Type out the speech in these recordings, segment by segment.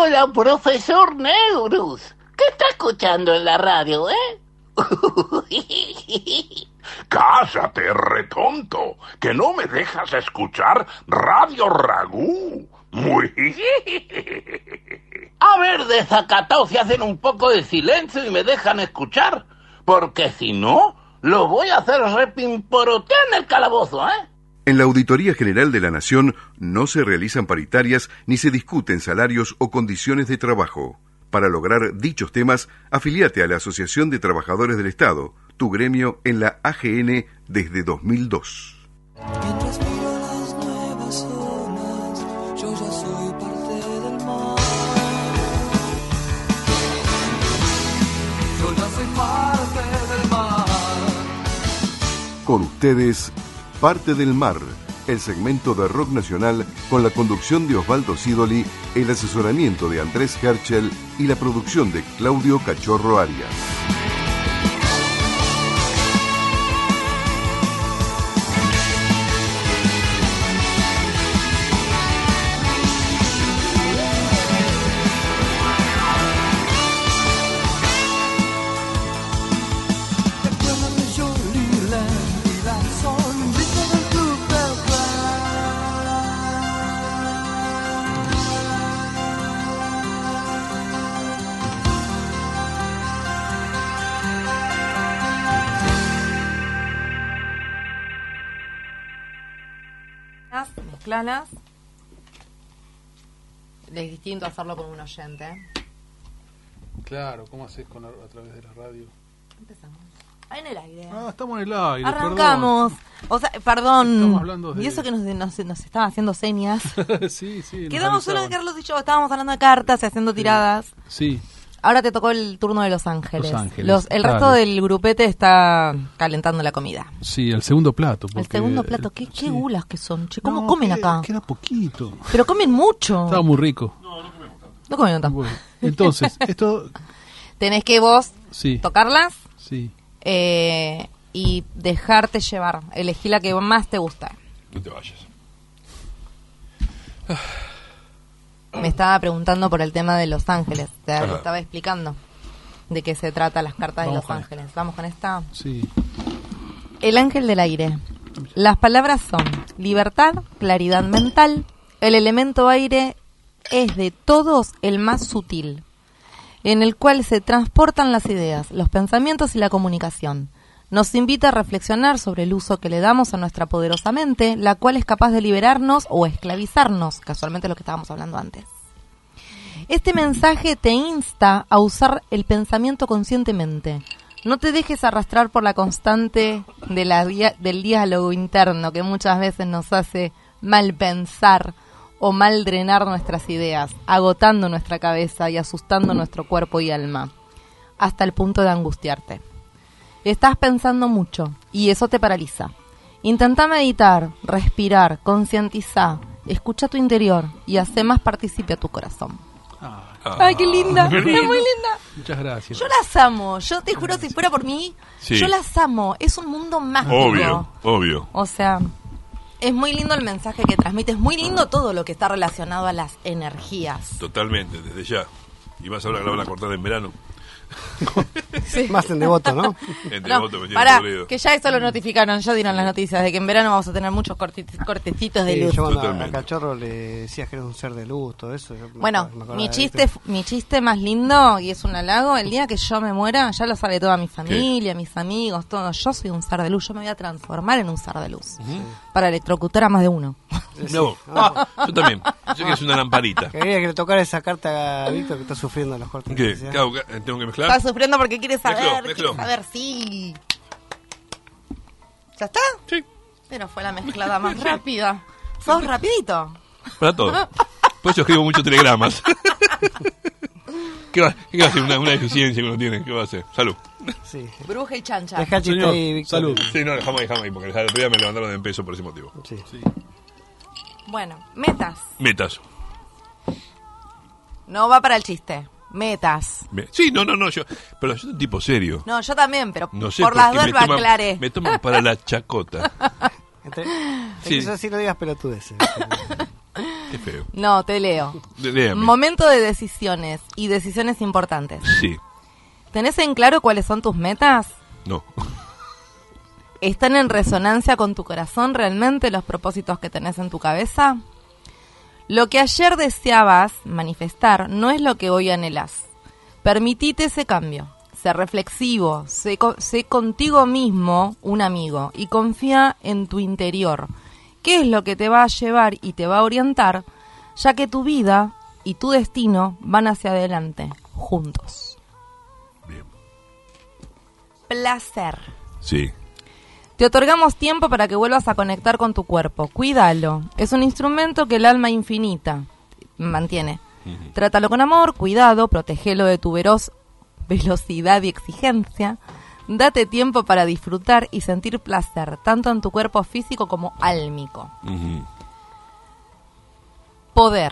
Hola, profesor Neurus. ¿Qué está escuchando en la radio, Cállate, retonto, que no me dejas escuchar Radio Ragú. Muy... A ver, desacatados, si hacen un poco de silencio y me dejan escuchar. Porque si no, lo voy a hacer repimporotear en el calabozo, En la Auditoría General de la Nación no se realizan paritarias ni se discuten salarios o condiciones de trabajo. Para lograr dichos temas, afiliate a la Asociación de Trabajadores del Estado, tu gremio en la AGN desde 2002. Mientras miro las nuevas olas, yo ya soy parte del mar. Yo ya soy parte del mar. Con ustedes, Parte del Mar, el segmento de rock nacional con la conducción de Osvaldo Sidoli, el asesoramiento de Andrés Herschel y la producción de Claudio Cachorro Arias. Mezclalas. Es distinto hacerlo con un oyente. Claro, ¿cómo haces a través de la radio? Empezamos. Ahí en el aire. Estamos en el aire. Arrancamos. Perdón. O sea, perdón. Estamos hablando de... Y eso que nos estaba haciendo señas. Sí. Quedamos solo de Carlos y yo. Estábamos hablando de cartas y haciendo tiradas. Sí. Ahora te tocó el turno de Los Ángeles. El resto Dale. del grupete está calentando la comida. Sí, el segundo plato. El segundo plato. ¿Qué gulas que son? Che, ¿cómo comen acá? Queda poquito. Pero comen mucho. Estaba muy rico. No comemos tanto. Bueno, entonces, esto... Tenés que vos Sí. tocarlas Sí. y dejarte llevar. Elegí la que más te gusta. No te vayas. Me estaba preguntando por el tema de Los Ángeles. Te estaba explicando de qué se trata las cartas de Los Ángeles. Vamos con esta. Sí. El ángel del aire. Las palabras son libertad, claridad mental. El elemento aire es de todos el más sutil, en el cual se transportan las ideas, los pensamientos y la comunicación. Nos invita a reflexionar sobre el uso que le damos a nuestra poderosa mente, la cual es capaz de liberarnos o esclavizarnos, casualmente lo que estábamos hablando antes. Este mensaje te insta a usar el pensamiento conscientemente. No te dejes arrastrar por la constante del diálogo interno que muchas veces nos hace mal pensar o mal drenar nuestras ideas, agotando nuestra cabeza y asustando nuestro cuerpo y alma, hasta el punto de angustiarte. Estás pensando mucho y eso te paraliza. Intenta meditar, respirar, concientizar, escucha tu interior y hace más partícipe a tu corazón. ¡Ay, qué linda! Es muy linda. Muchas gracias. Yo las amo. Yo te juro, si fuera por mí, yo las amo. Es un mundo mágico. Obvio. O sea, es muy lindo el mensaje que transmite. Es muy lindo todo lo que está relacionado a las energías. Totalmente, desde ya. Y más ahora que la van a cortar en verano. Sí. Más en Devoto, ¿no? En No, Devoto me tiene pará, podrido. que ya eso lo notificaron, ya dieron las noticias de que en verano vamos a tener muchos cortecitos de luz. Yo cuando a Totalmente. Cachorro le decías que eres un ser de luz, todo eso. Bueno, acordaba mi de chiste más lindo, y es un halago, el día que yo me muera, ya lo sabe toda mi familia, mis amigos, todo. Yo soy un ser de luz, yo me voy a transformar en un ser de luz. Para electrocutar a más de uno. No, yo también. Yo que es una lamparita. Quería que le tocara esa carta a Víctor que está sufriendo los cortes. de ¿Qué? electricidad. Claro, ¿tengo que mezclar? Está sufriendo porque quiere saber, Mezclo. quiere saber, sí. ¿Ya está? Sí. Pero fue la mezclada más rápida. ¿Sos rapidito? Para todo. Por eso escribo muchos telegramas. ¿Qué va a hacer? Una deficiencia que uno tiene. ¿Qué va a hacer? Salud. Sí. Bruja y chancha. Deja el chiste Señor, ahí, Víctor. salud. Sí, no, dejamos ahí, porque el otro día me levantaron de peso por ese motivo. Sí. Bueno, metas. Metas. No va para el chiste. Metas. Sí, no, pero yo soy un tipo serio. No, yo también, pero No sé por las qué dos lo aclaré. me toman para la chacota. Sí. Eso sí lo digas pelotudeces. Qué feo. No, te leo. Léame. Momento de decisiones y decisiones importantes. Sí. ¿Tenés en claro cuáles son tus metas? No. ¿Están en resonancia con tu corazón realmente los propósitos que tenés en tu cabeza? Lo que ayer deseabas manifestar no es lo que hoy anhelás. Permitite ese cambio. Sé reflexivo, sé contigo mismo un amigo y confía en tu interior. ¿Qué es lo que te va a llevar y te va a orientar? Ya que tu vida y tu destino van hacia adelante, juntos. Bien. Placer. Sí. Te otorgamos tiempo para que vuelvas a conectar con tu cuerpo. Cuídalo. Es un instrumento que el alma infinita mantiene. Trátalo con amor, cuidado, protégelo de tu velocidad y exigencia. Date tiempo para disfrutar y sentir placer, tanto en tu cuerpo físico como álmico. Poder.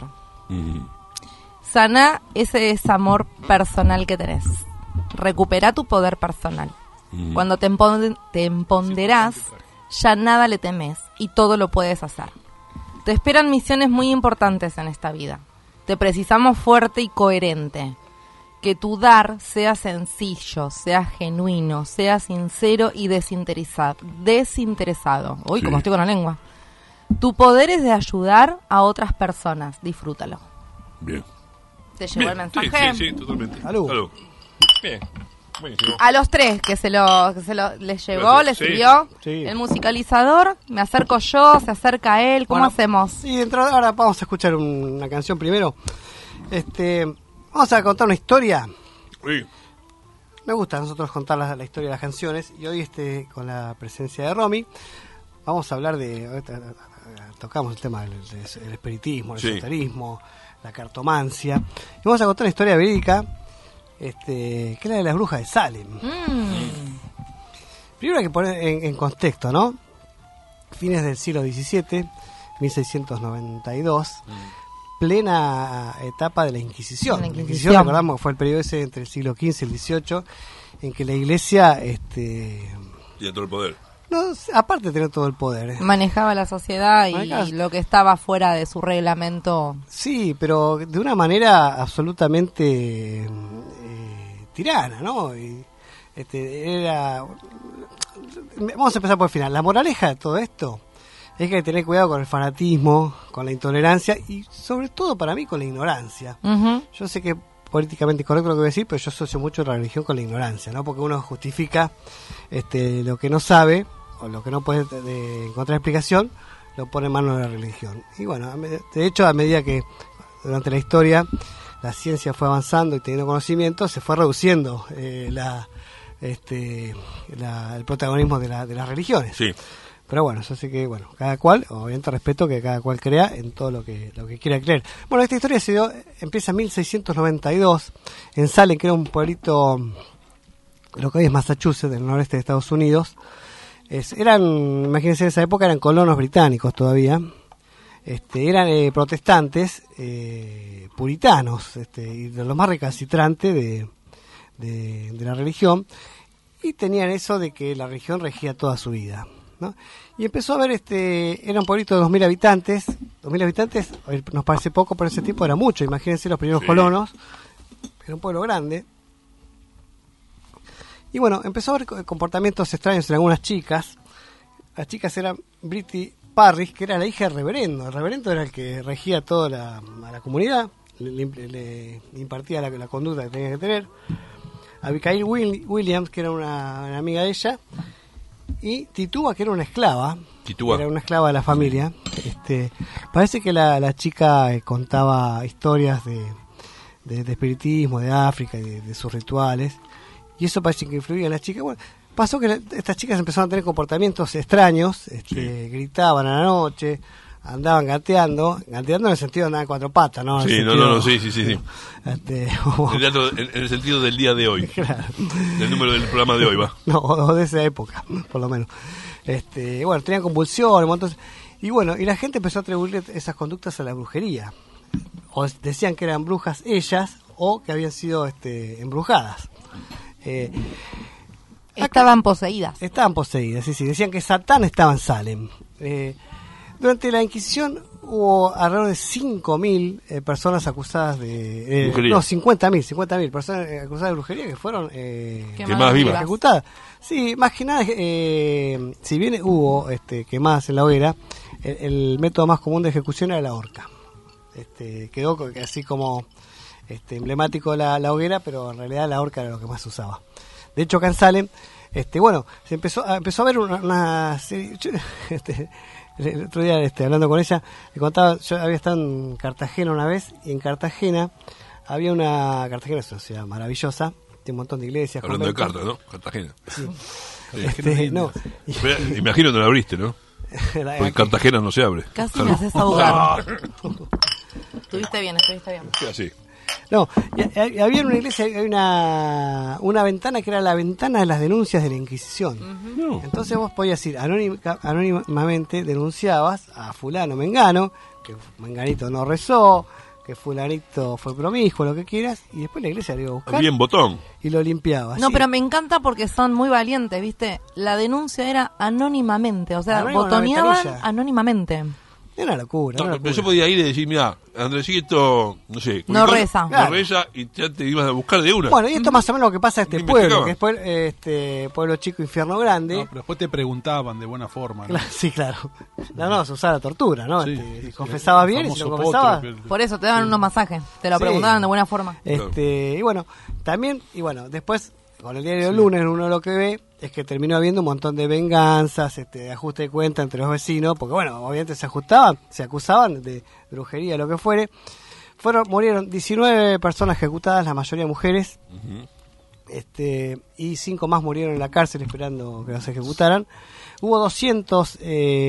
Sana ese desamor personal que tenés. Recupera tu poder personal. Cuando te empoderás, ya nada le temes y todo lo puedes hacer. Te esperan misiones muy importantes en esta vida. Te precisamos fuerte y coherente. Que tu dar sea sencillo, sea genuino, sea sincero y desinteresado. Uy, como estoy con la lengua. Tu poder es de ayudar a otras personas. Disfrútalo. Bien. ¿Te llegó el mensaje? Sí, totalmente. Salud. Bien. Buenísimo. A los tres les llegó, Gracias. les Sí. sirvió. Sí. El musicalizador, me acerco yo, se acerca él. ¿Cómo Bueno, hacemos? Sí, ahora vamos a escuchar una canción primero. Vamos a contar una historia. Sí. Me gusta a nosotros contar la historia de las canciones. Y hoy, con la presencia de Romy, vamos a hablar de... Tocamos el tema del espiritismo, el Sí. esoterismo, la cartomancia. Y vamos a contar una historia verídica, que es la de las brujas de Salem. Primero hay que poner en contexto, ¿no? Fines del siglo XVII, 1692, plena etapa de la Inquisición. La La Inquisición. Inquisición, recordamos, fue el periodo ese entre el siglo XV y el XVIII, en que la Iglesia, Y a todo el poder. no, aparte de tener todo el poder. Manejaba la sociedad Manejaba- y lo que estaba fuera de su reglamento. Sí, pero de una manera absolutamente tirana, ¿no? Y, vamos a empezar por el final. La moraleja de todo esto es que hay que tener cuidado con el fanatismo, con la intolerancia y sobre todo para mí con la ignorancia. Ujú. Yo sé que es políticamente correcto lo que voy a decir, pero yo asocio mucho la religión con la ignorancia, ¿no? Porque uno justifica lo que no sabe o lo que no puede encontrar explicación, lo pone en manos de la religión. Y bueno, de hecho, a medida que durante la historia la ciencia fue avanzando y teniendo conocimiento, se fue reduciendo el protagonismo de las religiones. Sí. Pero bueno, eso sí que, bueno, cada cual, obviamente respeto que cada cual crea en todo lo que quiera creer. Bueno, esta historia empieza en 1692, en Salem, que era un pueblito, lo que hoy es Massachusetts, del noreste de Estados Unidos. Imagínense, en esa época eran colonos británicos todavía. Eran protestantes, puritanos, y de los más recalcitrantes de la religión, y tenían eso de que la religión regía toda su vida, ¿no? Y empezó a ver, era un pueblito de 2.000 habitantes. 2.000 habitantes hoy nos parece poco, pero ese tiempo era mucho. Imagínense los primeros colonos. Era un pueblo grande. Y bueno, empezó a ver comportamientos extraños en algunas chicas. Las chicas eran Britty Parris, que era la hija del reverendo. El reverendo era el que regía toda a la comunidad, le impartía la conducta que tenía que tener. Abigail Williams, que era una amiga de ella, y Tituba, que era una esclava. Tituba. Era una esclava de la familia. Parece que la chica contaba historias de espiritismo, de África, y de sus rituales, y eso parece que influía en las chicas. Bueno, pasó que estas chicas empezaron a tener comportamientos extraños, gritaban a la noche, andaban gateando en el sentido de andar en cuatro patas, ¿no? Sí, sí. Como- En el sentido del día de hoy. Claro. Del número del programa de hoy, va. No, o de esa época, por lo menos. Bueno, tenían convulsiones, entonces, y bueno, y la gente empezó a atribuir esas conductas a la brujería. O decían que eran brujas ellas, o que habían sido embrujadas. Estaban poseídas. Estaban poseídas, sí. Decían que Satán estaba en Salem. Durante la Inquisición hubo alrededor de 5.000 personas acusadas de... Brujería. no, 50.000 personas acusadas de brujería que fueron Quemadas vivas. ejecutadas. Sí, más que nada, si bien hubo quemadas en la hoguera, el método más común de ejecución era la horca. Quedó así como emblemático la hoguera, pero en realidad la horca era lo que más se usaba. De hecho, acá en Salem, se empezó a ver una serie... el otro día, hablando con ella, le contaba, yo había estado en Cartagena una vez, y en Cartagena había Cartagena es una ciudad maravillosa, tiene un montón de iglesias. Hablando de conventos. cartas, ¿no? Cartagena. Sí. No. Imagino que no la abriste, ¿no? Porque en Cartagena no se abre. Casi me haces abogar. Estuviste bien. Sí, así. No, había en una iglesia, había una ventana que era la ventana de las denuncias de la Inquisición. No. Entonces vos podías ir anónimamente, denunciabas a fulano mengano, que menganito no rezó, que fulanito fue promiscuo, lo que quieras, y después la iglesia lo iba a buscar Bien botón. y lo limpiaba. No, sí. pero me encanta porque son muy valientes, ¿viste? La denuncia era anónimamente, o sea, Anónimo en la botoneaban ventanilla. anónimamente. Era una locura. No, pero yo podía ir y decir, mira, Andresito, no sé. No cualquier reza. cosa, Claro. No reza y ya te ibas a buscar de una. Bueno, y esto más o menos lo que pasa en Ni pueblo, investigaban. que es pueblo chico, infierno grande. No, pero después te preguntaban de buena forma, ¿no? Sí, claro. No, se usaba la tortura, ¿no? Sí, Si sí, confesabas el bien y si no famoso confesabas... potro que- Por eso te daban unos masajes, te lo Sí. preguntaban de buena forma. Y bueno, también, después, con el diario Lunes, uno lo que ve es que terminó habiendo un montón de venganzas, de ajuste de cuenta entre los vecinos, porque bueno, obviamente se acusaban de brujería, lo que fuere. Murieron 19 personas ejecutadas, la mayoría mujeres, y 5 más murieron en la cárcel esperando que los ejecutaran. Hubo 200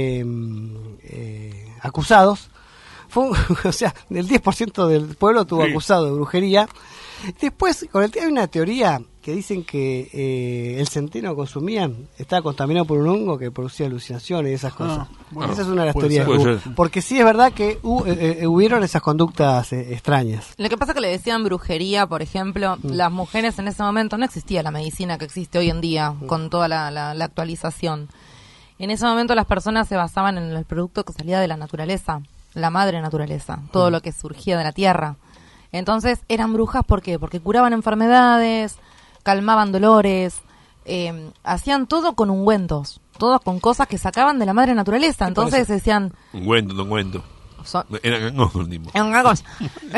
acusados. O sea, del 10% del pueblo estuvo acusado de brujería. Después, hay una teoría que dicen que el centeno que consumían estaba contaminado por un hongo que producía alucinaciones y esas cosas. bueno, Esa es una de las puede teorías. ser. que Puede hubo. ser. Porque sí es verdad que hubieron esas conductas extrañas. Lo que pasa es que le decían brujería, por ejemplo, las mujeres en ese momento no existía la medicina que existe hoy en día, con toda la actualización. En ese momento las personas se basaban en el producto que salía de la naturaleza, la madre naturaleza, todo lo que surgía de la tierra. Entonces eran brujas, ¿por qué? Porque curaban enfermedades, calmaban dolores, hacían todo con ungüentos, todo con cosas que sacaban de la madre naturaleza. Entonces decían... Un cuento. son- Era no, tipo. es una cosa.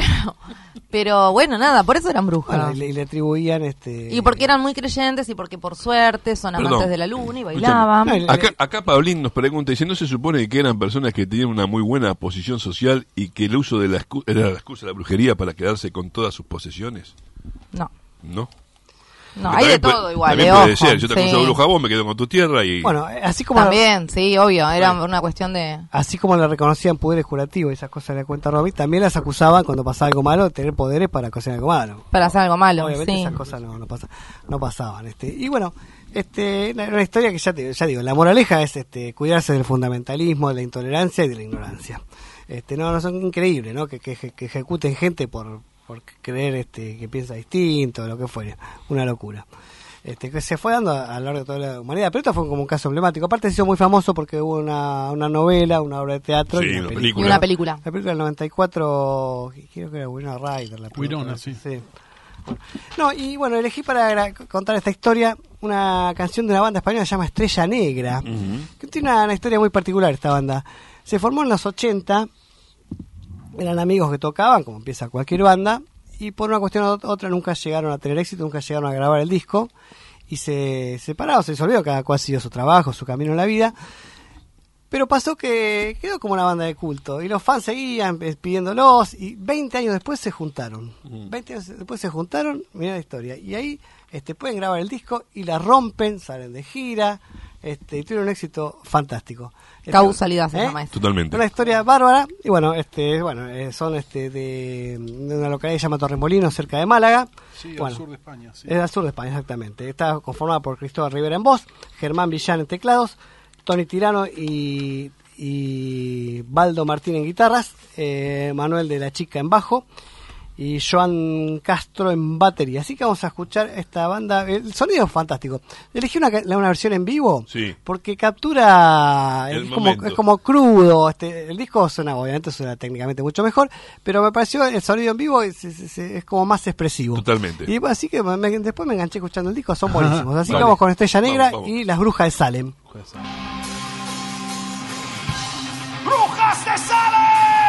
Pero bueno, nada, por eso eran brujas. Bueno, y le atribuían Y porque eran muy creyentes y porque por suerte son amantes Perdón. de la luna y bailaban. Escúchame. Acá Paulín nos pregunta, dice, ¿no se supone que eran personas que tenían una muy buena posición social y que el uso de era la excusa de la brujería para quedarse con todas sus posesiones? No, ¿No? no, Que hay de también todo igual, también ojo. puede ser, yo te acuso de Sí. bruja, vos me quedo con tu tierra y... Bueno, así como También, sí, obvio, era una cuestión de... Así como le reconocían poderes curativos y esas cosas le cuenta Romy, también las acusaban cuando pasaba algo malo de tener poderes para hacer algo malo. para hacer algo malo, Obviamente sí. esas cosas no pasaban. Y bueno, una historia que ya digo, la moraleja es cuidarse del fundamentalismo, de la intolerancia y de la ignorancia. No son increíbles, ¿no? Que ejecuten gente por creer que piensa distinto, lo que fuere. Una locura. Que se fue dando a lo largo de toda la humanidad, pero esto fue como un caso emblemático. Aparte se hizo muy famoso porque hubo una novela, una obra de teatro Sí, y una una Y película. una película. La película del 94, creo que era Winona Ryder. Winona, sí. Bueno. No, y bueno, elegí para contar esta historia una canción de una banda española que se llama Estrella Negra, que tiene una historia muy particular esta banda. Se formó en los 80, eran amigos que tocaban, como empieza cualquier banda, y por una cuestión u otra nunca llegaron a tener éxito, nunca llegaron a grabar el disco, y se separaron, se disolvió, cada cual siguió su trabajo, su camino en la vida. Pero pasó que quedó como una banda de culto y los fans seguían pidiéndolos y 20 años después se juntaron. 20 años después se juntaron, mirá la historia. Y ahí pueden grabar el disco y la rompen, salen de gira, y tuvieron un éxito fantástico. Causalidad se llama eso. Totalmente. Una historia bárbara y bueno, son de una localidad que se llama Torremolinos, cerca de Málaga. Sí, Bueno, al sur de España. Sí. es al sur de España, exactamente. Está conformada por Cristóbal Rivera en voz, Germán Villán en teclados, Tony Tirano y Baldo Martín en guitarras, Manuel de la Chica en bajo y Joan Castro en batería. Así que vamos a escuchar esta banda. El sonido es fantástico. Elegí una versión en vivo Sí. porque captura, El es momento. como crudo. El disco obviamente suena técnicamente mucho mejor, pero me pareció el sonido en vivo es como más expresivo. Totalmente. Y así que después me enganché escuchando el disco, son buenísimos. Así que Vale. vamos con Estrella Negra Vamos. y Las Brujas de Salem. ¡Brujas de Salem!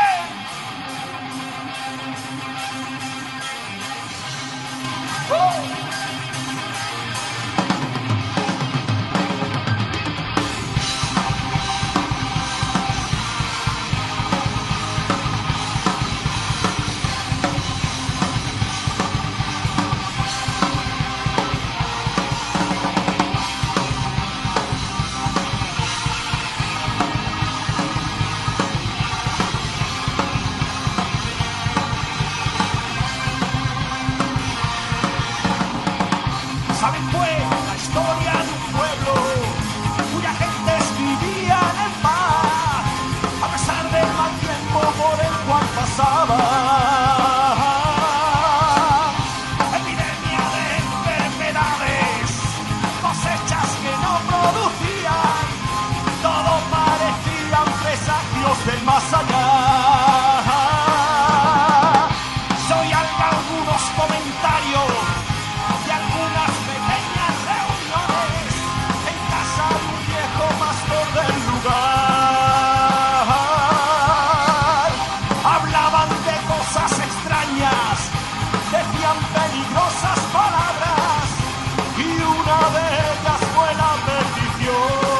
¿Saben fue la historia de un pueblo cuya gente vivía en paz a pesar del mal tiempo por el cual pasaba? Epidemia de enfermedades, cosechas que no producían, todo parecían presagios del más allá. Soy algunos comentarios de algunas pequeñas reuniones en casa de un viejo pastor del lugar. Hablaban de cosas extrañas, decían peligrosas palabras y una de ellas fue la perdición.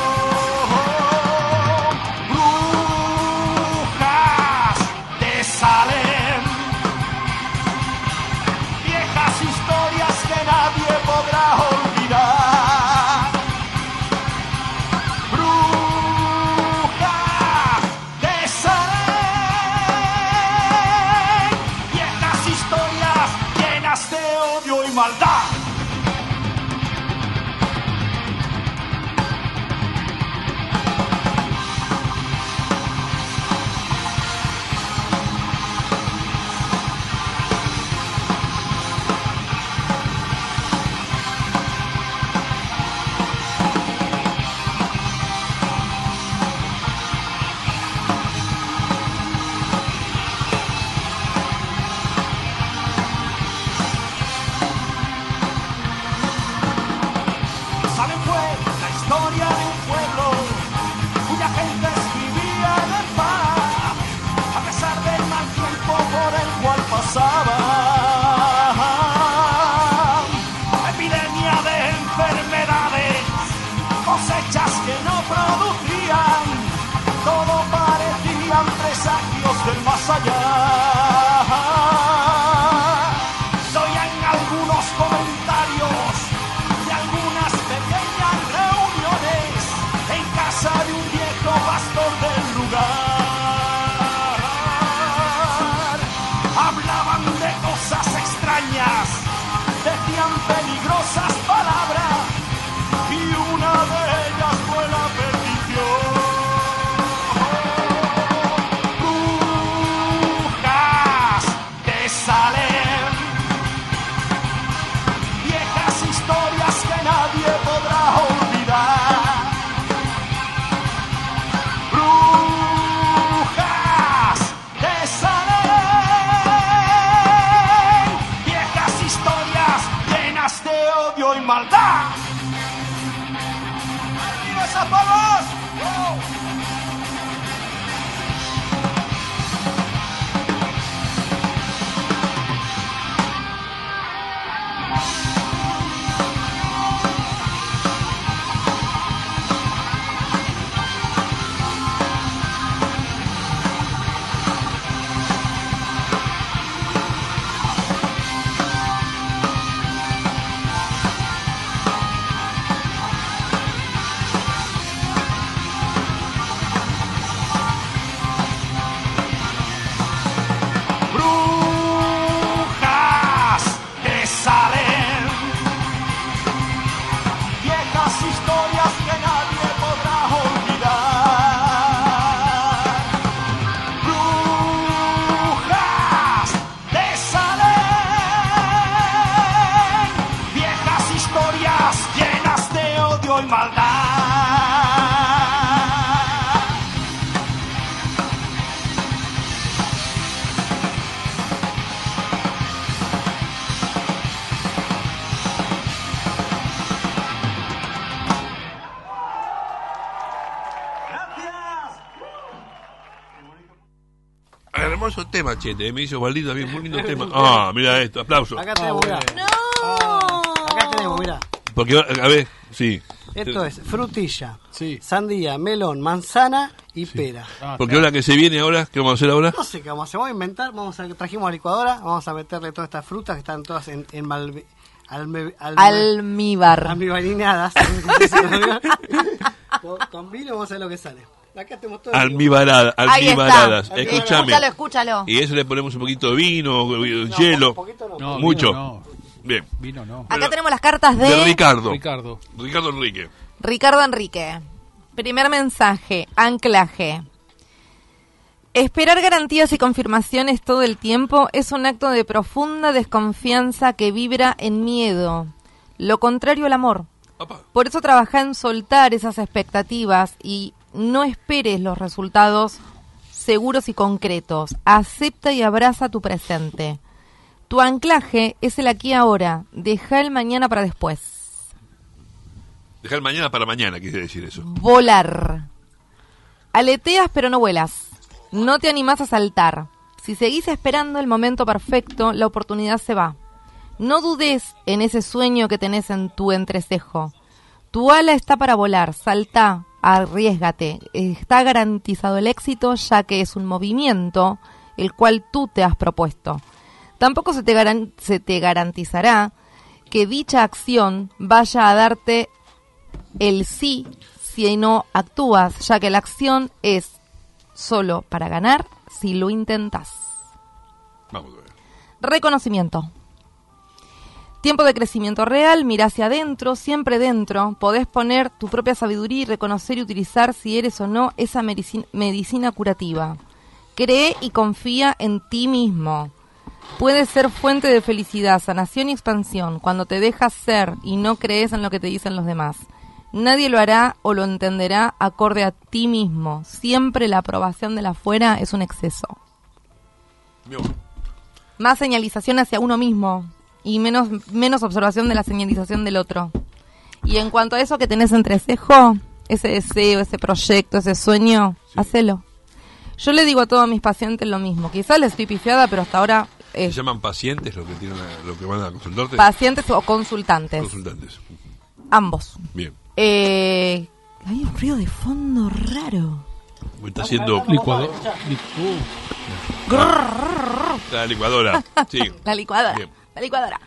Brujas de Salem, viejas historias que nadie podrá olvidar. Brujas de Salem, viejas historias llenas de odio y maldad. ¿Saben fue la historia de un pueblo cuya gente vivía en paz a pesar del mal tiempo por el cual pasaba? Epidemia de enfermedades, cosechas que no producían, todo parecían presagios del más allá. Soy en algunos comentarios de algunas pequeñas reuniones en casa de un viejo pastor del lugar. Hablaban de cosas extrañas, decían peligrosas palabras y una de ellas fue la perdición. Brujas de Salem, viejas historias que nadie podrá olvidar. Brujas de Salem, viejas historias llenas de odio y maldad. ¡Arriba esas palmas! ¡Wow! odio y maldad. Hermoso tema, Chete. Me hizo Osvaldito también, muy lindo tema. Ah, mira esto, aplauso. Acá tenemos, mirá. ¡No! Acá tenemos, mirá. Porque, a ver, sí. Esto es frutilla, Sí. sandía, melón, manzana y pera. Porque ahora que se viene ahora, ¿qué vamos a hacer ahora? No sé qué vamos a hacer, vamos a inventar, trajimos a la licuadora, vamos a meterle todas estas frutas que están todas Almíbar. almibarinadas. con vino vamos a ver lo que sale. Acá tenemos todo. Almibaradas. Ahí está. Escúchame. Escúchalo. Y eso le ponemos un poquito de vino, hielo. Un poquito no. No, Mucho. Vino no. Bien. Vino no. Acá tenemos las cartas De Ricardo. Ricardo. Ricardo Enrique. Ricardo Enrique. Primer mensaje, anclaje. Esperar garantías y confirmaciones todo el tiempo es un acto de profunda desconfianza que vibra en miedo. Lo contrario al amor. Opa. Por eso trabaja en soltar esas expectativas y no esperes los resultados seguros y concretos. Acepta y abraza tu presente. Tu anclaje es el aquí y ahora. Deja el mañana para después. Dejar mañana para mañana, quise decir eso. Volar. Aleteas pero no vuelas. No te animás a saltar. Si seguís esperando el momento perfecto, la oportunidad se va. No dudes en ese sueño que tenés en tu entrecejo. Tu ala está para volar. Saltá, arriésgate. Está garantizado el éxito, ya que es un movimiento el cual tú te has propuesto. Tampoco se te garantizará que dicha acción vaya a darte el sí si no actúas, ya que la acción es solo para ganar si lo intentas. Vamos a ver. Reconocimiento. Tiempo de crecimiento real, mira hacia adentro, siempre dentro. Podés poner tu propia sabiduría y reconocer y utilizar si eres o no esa medicina curativa. Cree y confía en ti mismo. Puedes ser fuente de felicidad, sanación y expansión cuando te dejas ser y no crees en lo que te dicen los demás. Nadie lo hará o lo entenderá acorde a ti mismo. Siempre la aprobación de la afuera es un exceso. Bien. Más señalización hacia uno mismo y menos observación de la señalización del otro. Y en cuanto a eso que tenés entrecejo, ese deseo, ese proyecto, ese sueño, hacelo. Yo le digo a todos mis pacientes lo mismo. Quizás les estoy pifiada, pero hasta ahora... ¿Se llaman pacientes los que tienen lo que van a consultarte? Pacientes o consultantes. Consultantes. Ambos. Bien. Hay un ruido de fondo raro. Está haciendo Licuador. la licuadora. Sí. La licuadora. Bien. La licuadora.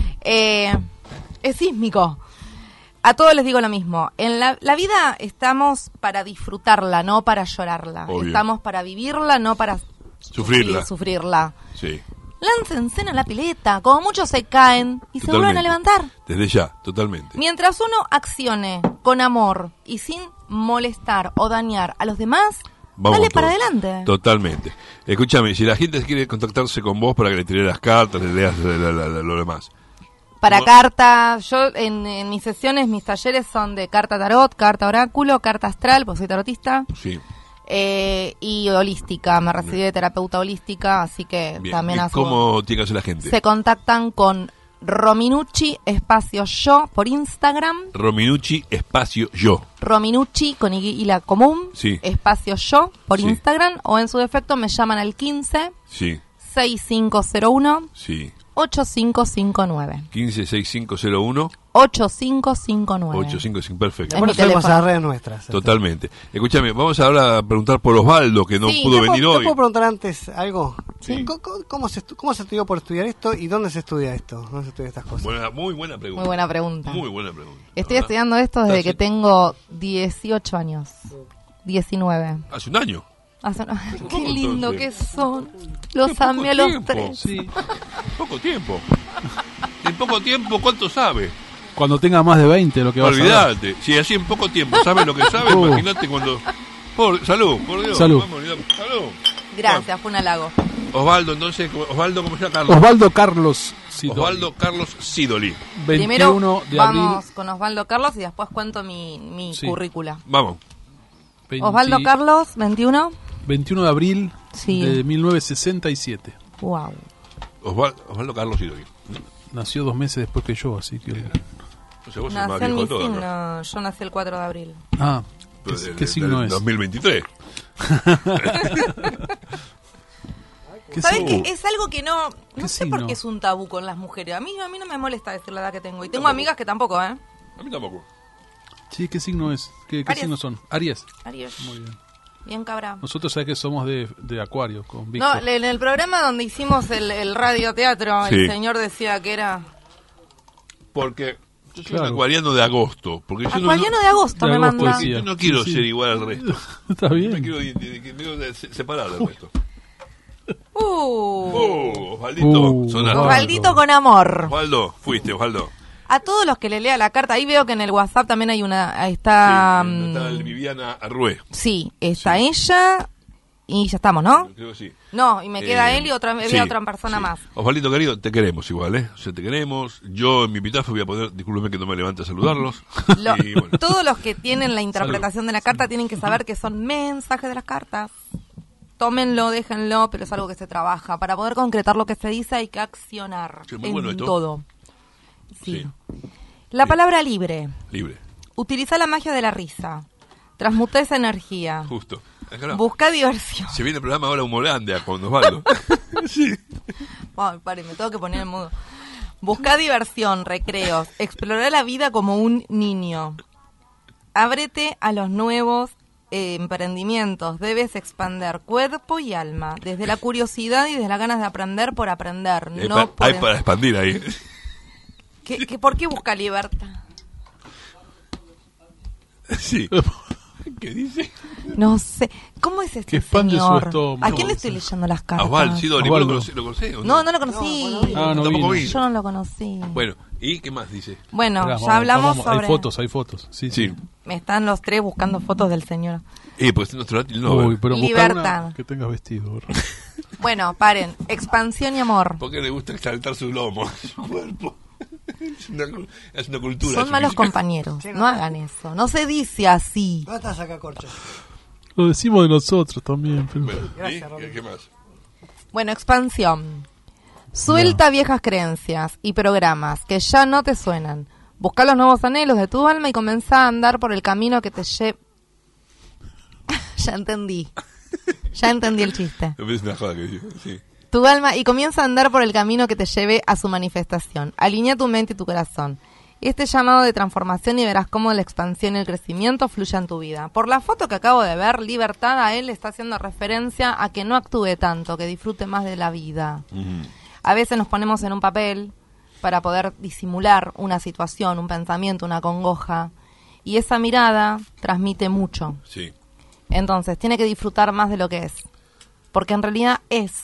Es sísmico. A todos les digo lo mismo. En la vida estamos para disfrutarla, no para llorarla. Obvio. Estamos para vivirla, no para sufrirla. Sí. Láncense en la pileta. Como muchos se caen y se vuelven a levantar. Desde ya, totalmente. Mientras uno accione con amor y sin molestar o dañar a los demás, Vamos dale todos. para adelante. Totalmente. Escúchame, si la gente quiere contactarse con vos para que le tires las cartas, le leas lo demás. Para No. carta, yo en mis sesiones, mis talleres son de carta tarot, carta oráculo, carta astral, porque soy tarotista, Sí. y holística. Me recibí de terapeuta holística, así que Bien. también ¿Y hago... cómo tiene que hacer la gente? Se contactan con Rominucci, espacio yo, por Instagram. Rominucci, espacio yo. Rominucci, con y la común, Sí. espacio yo, por Sí. Instagram, o en su defecto me llaman al 15 Sí, 6501 sí. 8559. 156501 8559. 855, perfecto. Es Por mi eso tenemos teléfono. las redes nuestras. Totalmente. Escúchame, vamos ahora a preguntar por Osvaldo, que no Sí, pudo ¿Te venir puedo- hoy. ¿Te puedo preguntar antes algo? Sí. ¿Cómo se estudió por estudiar esto y dónde se estudia esto? ¿Dónde se estudia estas cosas? Muy buena pregunta. Muy buena pregunta. Muy buena pregunta. Estoy ¿Verdad? estudiando esto desde Hace- que tengo 18 años. 19. Hace un año. Qué lindo entonces? que son. Los Qué amé a poco los tiempo. tres. Sí. Poco tiempo. En poco tiempo, ¿cuánto sabe? Cuando tenga más de 20, lo que vas a ver. Olvídate. Si así en poco tiempo sabe lo que sabe, imagínate cuando... salud, por Dios. Salud. Vamos, salud. Gracias, fue un halago. Osvaldo, entonces, Osvaldo, ¿cómo se llama? Carlos. Osvaldo Carlos Sidoli. Osvaldo Carlos Sidoli. 21 Primero de abril. vamos con Osvaldo Carlos y después cuento mi Sí. currícula. Vamos. 20 Osvaldo Carlos, 21. 21 de abril Sí. de 1967. Wow. Osvaldo Carlos Sidoli. Nació 2 meses después que yo, así que... O sea, vos sos más Nació en viejo mi de todo, ¿no? signo. Yo nací el 4 de abril. Ah, Pero ¿qué signo del es? 2023. ¿Qué ¿Sabes signo? qué? Es algo que no ¿Qué sé por signo? qué es un tabú con las mujeres. A mí no me molesta decir la edad que tengo. Y tengo amigas que tampoco, ¿eh? A mí tampoco. Sí, ¿qué signo es? ¿Qué Aries. signos son? Aries. Aries. Muy bien. Bien cabra. Nosotros sabés que somos de Acuario, con No, Víctor. en el programa donde hicimos el radioteatro, Sí. el señor decía que era Porque yo soy Claro. un acuariano de agosto. Porque yo acuariano de agosto, De me agosto manda. decía. yo no quiero Sí, sí. ser igual al resto. Está Me bien. quiero separar del resto. Uh. Osvaldito, sonaste. Osvaldito con amor. Osvaldo, fuiste, Osvaldo. A todos los que le lea la carta, ahí veo que en el WhatsApp también hay una, ahí está, Sí, está el Viviana Arrué. sí, está ella y ya estamos, ¿no? Creo que sí. No, y me queda él y sí, había otra persona sí. más. Osvaldito querido, te queremos igual, ¿eh? O sea, te queremos. Yo en mi epitafio voy a poner, discúlpeme que no me levante a saludarlos. Y bueno, Todos los que tienen la interpretación de la carta tienen que saber que son mensajes de las cartas. Tómenlo, déjenlo, pero es algo que se trabaja. Para poder concretar lo que se dice hay que accionar Sí, muy en bueno esto. todo. Sí. Sí. La palabra libre. libre, Utiliza la magia de la risa. Transmuta esa energía. justo. Acá no. Busca diversión. Se viene el programa ahora Humolandia con Osvaldo. Sí. Ay, pare, me tengo que poner en modo. Busca diversión, recreos. Explora la vida como un niño. Ábrete a los nuevos emprendimientos. Debes expander cuerpo y alma. Desde la curiosidad y desde las ganas de aprender por aprender. No por Hay para expandir ahí. ¿Por qué busca libertad? Sí. ¿Qué dice? No sé. ¿Cómo es Que este expande su señor? estómago. ¿A quién le estoy leyendo las cartas? Osvaldo, Sidoli, Osvaldo. ¿lo conocés? No, no lo conocí. Ah, no Tampoco vino. vi. Yo no lo conocí. Bueno, ¿y qué más dice? Bueno, Esperá, ya hablamos sobre... Hay fotos. Sí, sí. Sí. Me están los tres buscando fotos del señor. Pues es nuestro Latin Lover. Uy, pero busca Libertad. una que tengas vestido. Bueno, paren. Expansión y amor. ¿Por qué le gusta exaltar su lomo, su cuerpo? Es una cultura. Son su malos física. compañeros. Sí, No no. hagan eso. No se dice así. ¿Dónde estás acá, Corcho? Lo decimos de nosotros también. Pero... Bueno, ¿y? Gracias, Roberto. ¿Qué más? Bueno, expansión. Suelta viejas creencias y programas que ya no te suenan. Busca los nuevos anhelos de tu alma y comenzá a andar por el camino que te lleve... Ya entendí. Ya entendí el chiste. Me parece una joda que dice. Sí. Tu alma y comienza a andar por el camino que te lleve a su manifestación. Alinea tu mente y tu corazón. Este llamado de transformación y verás cómo la expansión y el crecimiento fluyen en tu vida. Por la foto que acabo de ver, Libertad a él está haciendo referencia a que no actúe tanto, que disfrute más de la vida. A veces nos ponemos en un papel para poder disimular una situación, un pensamiento, una congoja. Y esa mirada transmite mucho. Sí. Entonces, tiene que disfrutar más de lo que es. Porque en realidad es.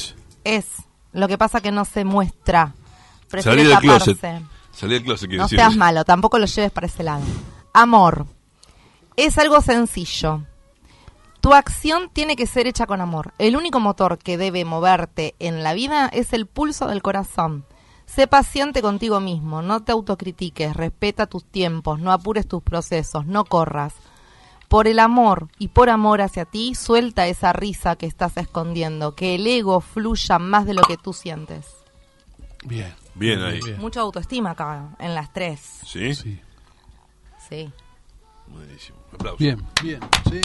Lo que pasa que no se muestra. Prefiere Salí del taparse. closet. Salí del closet, quiero No decir. seas malo, tampoco lo lleves para ese lado. Amor. Es algo sencillo. Tu acción tiene que ser hecha con amor. El único motor que debe moverte en la vida es el pulso del corazón. Sé paciente contigo mismo, no te autocritiques, respeta tus tiempos, no apures tus procesos, no corras. Por el amor y por amor hacia ti, suelta esa risa que estás escondiendo, que el ego fluya más de lo que tú sientes. Bien. Bien ahí. Mucha autoestima acá, en las tres. ¿Sí? Sí. Sí. Buenísimo. Aplausos. Bien, bien. Sí.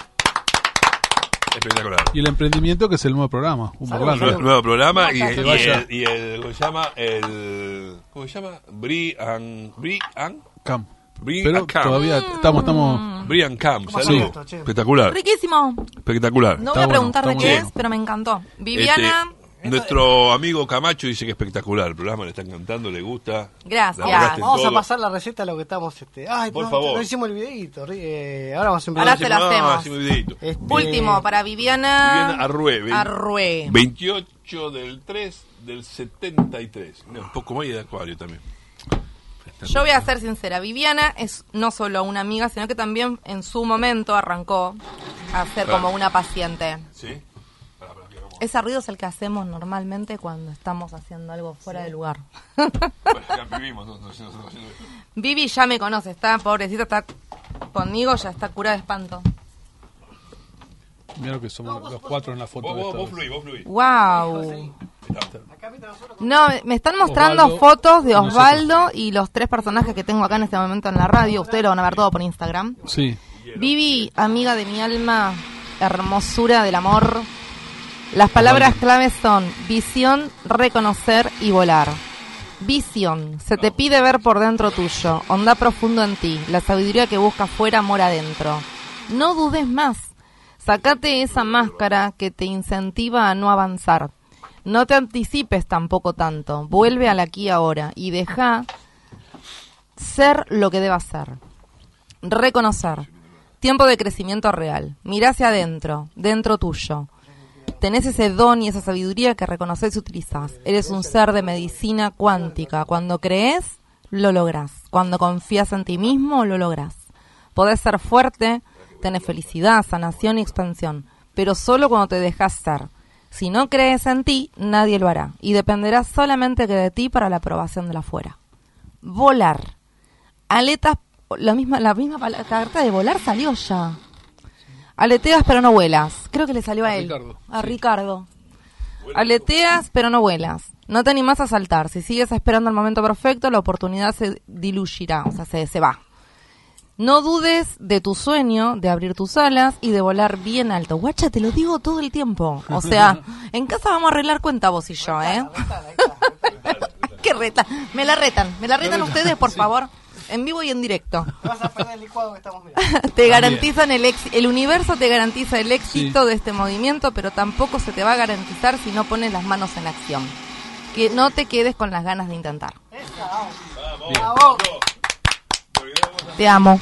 Espectacular. Y el emprendimiento que es el nuevo programa. Humorlandia. Nuevo programa y, Que vaya. ¿cómo se llama? ¿Cómo se llama? Brian Camp. Camp. Todavía estamos... Brian Camp, ¿Cómo saludos. se llama esto, che? Espectacular. Riquísimo. Espectacular. No Está voy a bueno, preguntar de está qué muy es, bueno. pero me encantó. Viviana, Nuestro amigo Camacho dice que es espectacular. El programa le está encantando, le gusta. Gracias. La marcaste en Vamos a todo. pasar la receta de lo que estamos... Ay, Por no, favor. no hicimos el videíto. Ahora vamos a Ahora empezar. te lo hacemos. hacemos videíto. último para Viviana. Viviana Arrué. Arrué. 28 del 3 del 73. Mira, un poco más y de Acuario también. Yo voy a ser sincera, Viviana es no solo una amiga, sino que también en su momento arrancó a ser como una paciente. ¿Sí? Ese ruido es el que hacemos normalmente cuando estamos haciendo algo fuera de lugar. Bueno, ya vivimos nosotros haciendo esto. Vivi ya me conoce, está pobrecita, está conmigo, ya está curada de espanto. Mira que somos los 4 en la foto. Vos fluís. ¡Wow! No, me están mostrando Osvaldo, fotos de y nosotros. Osvaldo y los 3 personajes que tengo acá en este momento en la radio. Ustedes lo van a ver todo por Instagram. Sí. Vivi, amiga de mi alma, hermosura del amor. Las palabras claves son visión, reconocer y volar. Visión, se te pide ver por dentro tuyo, onda profundo en ti, la sabiduría que busca fuera mora adentro. No dudes más, sacate esa máscara que te incentiva a no avanzar. No te anticipes tampoco tanto, vuelve al aquí y ahora y deja ser lo que debas ser. Reconocer, tiempo de crecimiento real, mirá hacia adentro, dentro tuyo. Tenés ese don y esa sabiduría que reconoces y utilizás. Eres un ser de medicina cuántica. Cuando crees, lo lográs. Cuando confías en ti mismo, lo lográs. Podés ser fuerte, tener felicidad, sanación y expansión, pero solo cuando te dejas ser. Si no crees en ti, nadie lo hará. Y dependerá solamente que de ti para la aprobación de la afuera. Volar. Aletas, la misma carta de volar salió ya. Aleteas pero no vuelas. Creo que le salió a él. Ricardo. A Ricardo. Aleteas pero no vuelas. No te animás a saltar. Si sigues esperando el momento perfecto, la oportunidad se diluirá, o sea, se va. No dudes de tu sueño, de abrir tus alas y de volar bien alto. Guacha, te lo digo todo el tiempo. O sea, en casa vamos a arreglar cuenta vos y yo, ¿eh? ¿Qué reta? Me la retan ustedes, por favor. En vivo y en directo. Vas a perder el licuado que estamos mirando. Te garantizan el universo te garantiza el éxito Sí. de este movimiento, pero tampoco se te va a garantizar si no pones las manos en acción. Que no te quedes con las ganas de intentar. Bravo. Te amo.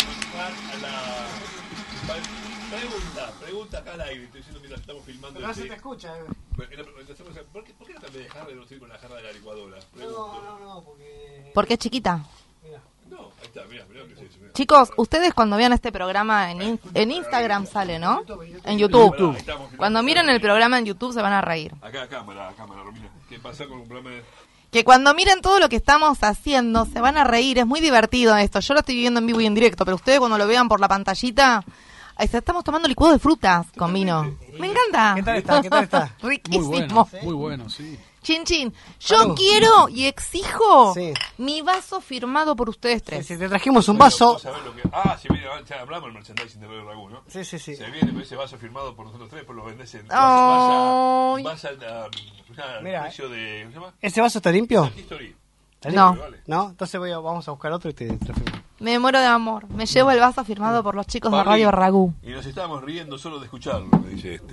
Pregunta acá al aire, estoy diciendo mientras estamos filmando. Pero no se te escucha. ¿Por qué no cambié de jarra y no estoy con la jarra de la licuadora? No, porque... Porque es chiquita. No, ahí está, mirá lo que es eso. Mirá. Chicos, ustedes cuando vean este programa en Instagram sale, ¿no? En YouTube. Ahí estamos, Cuando miren el programa en YouTube se van a reír. Acá, cámara, Romina. ¿Qué pasa con un programa de... Que cuando miren todo lo que estamos haciendo se van a reír. Es muy divertido esto. Yo lo estoy viviendo en vivo y en directo, pero ustedes cuando lo vean por la pantallita... Estamos tomando licuado de frutas con vino. Me encanta. ¿Qué tal está? ¿Qué tal está? Riquísimo. Muy bueno, sí. Chin chin. Yo Salud. quiero y exijo Sí. mi vaso firmado por ustedes tres. Si te trajimos un vaso... Vamos a ver lo que... Ah, si viene, ya hablamos del merchandising de Radio Ragú, ¿no? Sí. Se viene con ese vaso firmado por nosotros tres, pues lo vendés en... Ay. Vas al Mira, precio de... ¿Cómo se llama? ¿Ese vaso está limpio? History. ¿Está No. limpio? ¿No? Entonces vamos a buscar otro y te lo firmo. Me muero de amor. Me llevo el vaso firmado por los chicos de Pabli, Radio Ragú. Y nos estábamos riendo solo de escucharlo, me dice este.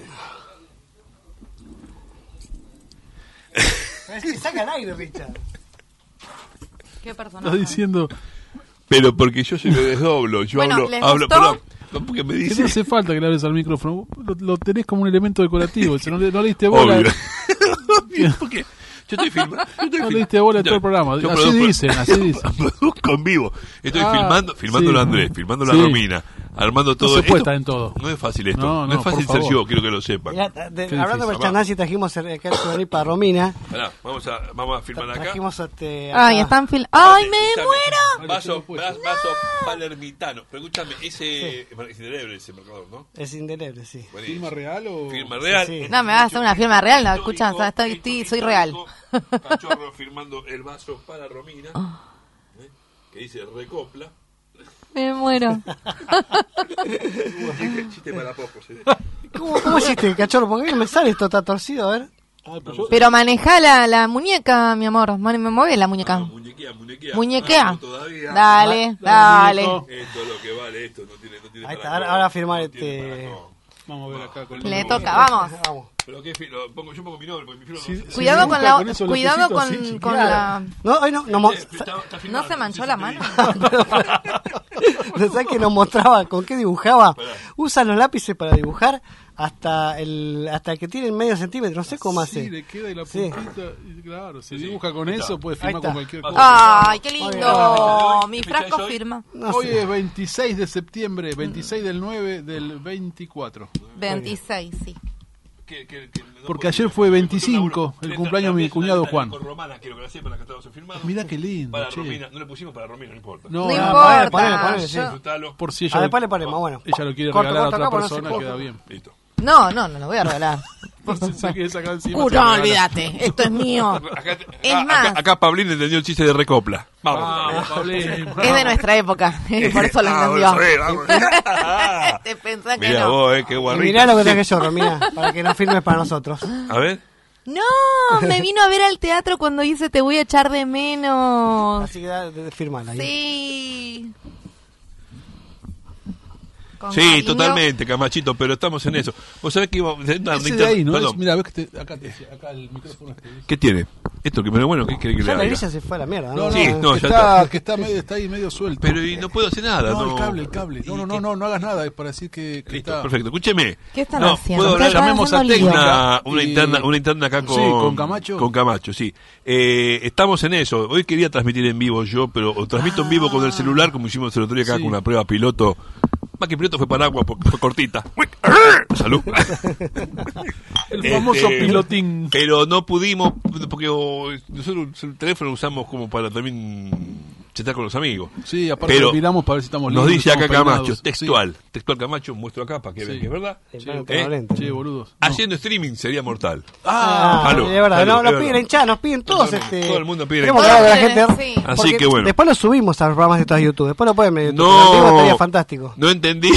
Es que saca el aire, Richard. ¿Qué Estás personaje? diciendo Pero porque yo se me desdoblo, yo Bueno, ¿les hablo, gustó? perdón, porque me que dice... no hace falta que le hables al micrófono. Vos lo tenés como un elemento decorativo. Si no le diste bola. Obvio. Porque yo estoy filmando. No le diste bola a todo el programa. Yo Así dicen. Produzco en vivo. Estoy filmándolo a Andrés, filmándolo a Sí. Romina, armando todo se puede esto. estar en todo. No es fácil esto. No, No es no, fácil por ser favor. yo, quiero que lo sepan. Mirá, difícil. hablando de merchandising, trajimos acá el souvenir para Romina. Pará, vamos a filmar acá. Trajimos acá. Ay, están ¡Ay, me Escuchame, muero! Vaso palermitano. Pero escúchame, ese es indeleble ese marcador, ¿no? Es indeleble, sí. Buenísimo. ¿Firma real o...? Firma real. Sí. No, me vas a hacer una firma real, no, escuchan, o sea, soy real. Cachorro firmando el vaso para Romina. Que dice recopla. Me muero. Chiste para pocos. ¿Cómo hiciste, cachorro? ¿Por qué no me sale esto? Está torcido, a ver. Pero manejá la muñeca, mi amor. Me mueve la muñeca. Muñequea. Muñequea. No, todavía. Dale. Esto es lo que vale, esto no tiene Ahí para está, todo, ahora firmar no tiene para este... todo. Vamos a ver acá con Le toca, vamos. Vamos. Pero qué yo pongo mi nombre, porque mi filo Sí, no sí. Cuidado con dibuja la, con esos cuidado lapicitos con, así, con la. No, hoy no, ¿No se manchó la mano? ¿No sabes que nos mostraba con qué dibujaba? Usa los lápices para dibujar hasta que tienen medio centímetro, no sé cómo Sí, hace. le queda y la Sí. puntita. Y claro, si dibuja con eso, puede firmar está. con cualquier cosa. Ay, qué lindo. Mi ¿Qué fecha frasco es hoy? firma. No Hoy sé. es 26 de septiembre, 26 del 9 del 24. 26, sí. Porque ayer fue 25, el cumpleaños de mi cuñado Juan. Con Romana, quiero que la sepan, acá estamos firmados. Mirá qué lindo, Para che. Romina, no le pusimos para Romina, no importa. No, No no, importa. ponele, sí. Yo- Disfrutalo. por si ella, Después le ponemos, bueno. ella lo quiere Corto, regalar corto a acá, otra porque no se persona, puede. queda bien. Listo. No, no lo voy a regalar. Por si se quiere sacar encima. No, se lo regala. olvídate, esto es mío. Acá, Es más. acá Pablín entendió el chiste de recopla. Vamos. Vamos, Pablín. Es de nuestra época, por eso lo entendió. Vamos. Te pensás que Mirá no. vos, qué Y guarrito. mirá lo que traje yo, Romina, para que no firmes para nosotros. A ver. No, me vino a ver al teatro cuando hice Te voy a echar de menos. Así que firmala ahí. Sí. Con Sí, cariño. totalmente, Camachito, pero estamos en eso. Vos sabés que iba... Ese de ahí, ¿no? Perdón. Mira, ves que acá el micrófono este. ¿Qué tiene? Esto que me bueno, ¿qué quiere que le Ya la haga? grilla se fue a la mierda, No, ¿no? Sí, no, que ya está, que está, medio, está ahí medio suelto. Pero y no puedo hacer nada, no, no. el cable. No hagas nada, es para decir que Listo, está... perfecto. Escúcheme. ¿Qué están no, haciendo? puedo hablar, Están llamemos a haciendo lío. técnica. una interna acá con... Sí, ¿con Camacho? Con Camacho, sí. Estamos en eso. Hoy quería transmitir en vivo yo, pero o transmito en vivo con el celular, como hicimos el otro día acá Sí. con una prueba piloto. Más que piloto fue para agua, porque fue cortita. Salud. El famoso Este, pilotín. Pero no pudimos, porque nosotros el teléfono lo usamos como para también chatear con los amigos. Sí, aparte Pero miramos para ver si estamos nos lindos, dice acá estamos Camacho, peinados. textual. Textual Camacho, muestro acá para que vean Sí. que es verdad. Sí, transparente. Sí, boludos. No. Haciendo streaming sería mortal. Ah, Salud, de verdad, salud, no, es nos verdad. piden hinchada, nos piden todos. Todo el mundo pide Queremos hinchada. que haga la gente. Sí. Así porque que bueno. Después lo subimos a los programas de todas YouTube. Después lo pueden ver en YouTube. En vivo estaría fantástico. No entendí